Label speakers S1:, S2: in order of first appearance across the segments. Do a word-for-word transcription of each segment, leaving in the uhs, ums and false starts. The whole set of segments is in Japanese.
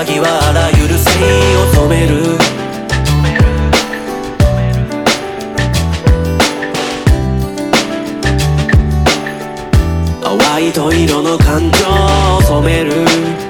S1: 上着はあらゆる繊維を染める。淡いと色の感情を染める。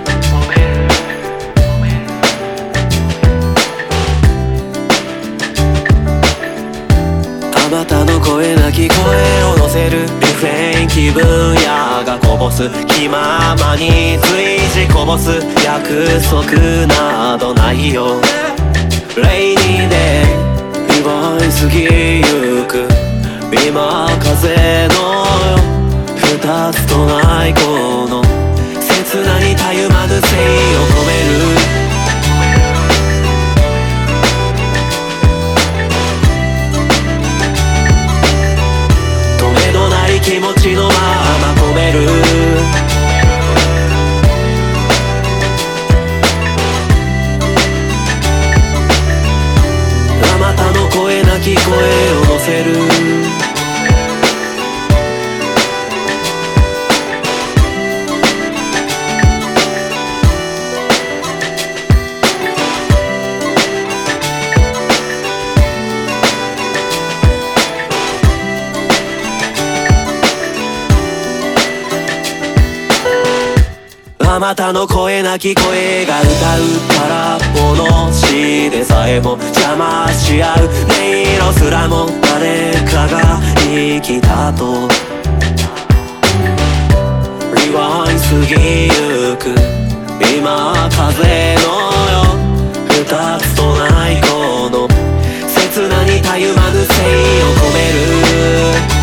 S1: あまたの声なき声を乗せる。リフレイン気分やがこぼす気ままに随時こぼす。約束などないよ。レイニーデイ祝いすぎゆく今風のよ。二つとないこの切なにたゆまぬ誠意を込める。止めどない気持ちのまま込める。あまたの声なき声を乗せる。あまたの声なき声が歌う空っぽの詩でさえも邪魔し合う。音色すらも誰かが生きたとリワインすぎゆく今風のよ。二つとないこの切なにたゆまぬ誠意を込める。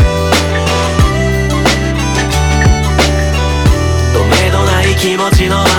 S1: 気持ちのま